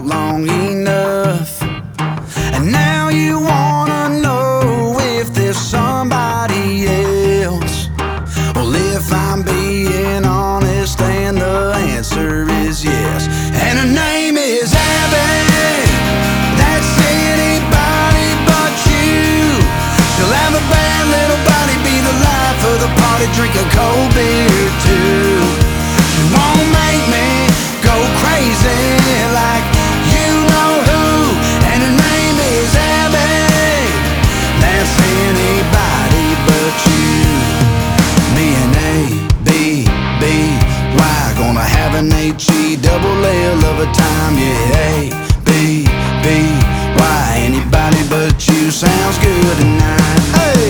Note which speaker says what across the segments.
Speaker 1: out long enough, and now you wanna know if there's somebody else. Well, if I'm being honest, and the answer is yes. And her name is Abby. That's anybody but you. She'll have a bad little body, be the life of the party, drink a cold beer too. She won't make me go crazy like you know who. And her name is Abby. That's anybody but you. Me and A-B-B-Y, gonna have an H-E-double-L of a time. Yeah, A-B-B-Y, anybody but you sounds good tonight. Hey!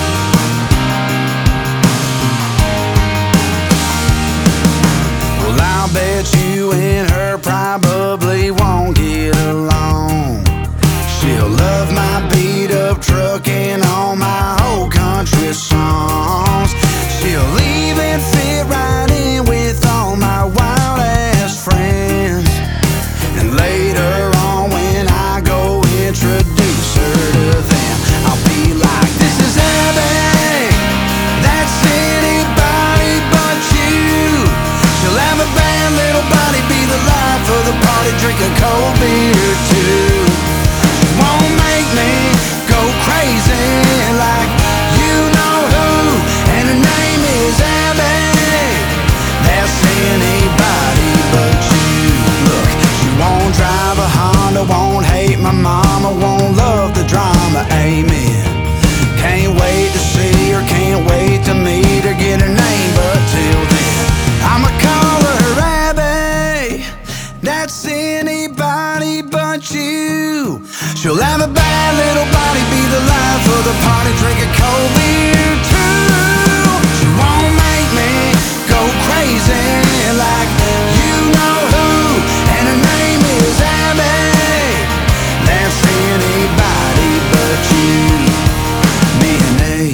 Speaker 1: Well, I'll bet you and her probably won't get along. She'll love my beat-up truck and all my old country songs. She'll even fit right in with all my wild-ass friends. And later on when I go introduce her to them, I'll be like, this is Abby. That's anybody but you. She'll have a bad little body, be the life of the party, drink a cold beer too. She won't make me go crazy like you know who. And her name is Abby. That's anybody but you. Look, she won't drive a Honda, won't hate my mama, won't love the drama, amen. Can't wait to see her, can't wait to meet her, get her name, but till then I'ma call her Abby. That's anybody but you. She'll have a bad little body, be the life of the party, drink a cold beer too. She won't make me go crazy like you know who. And her name is Abby. That's anybody but you. Me and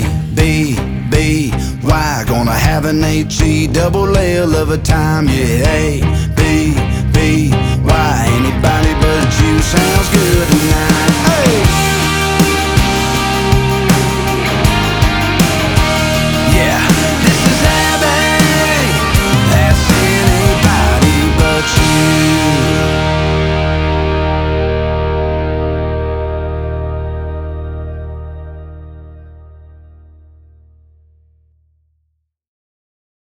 Speaker 1: A-B-B-Y, gonna have an H-E-double-L of a time. Yeah, A-B-B-Y, anybody but you sounds good tonight.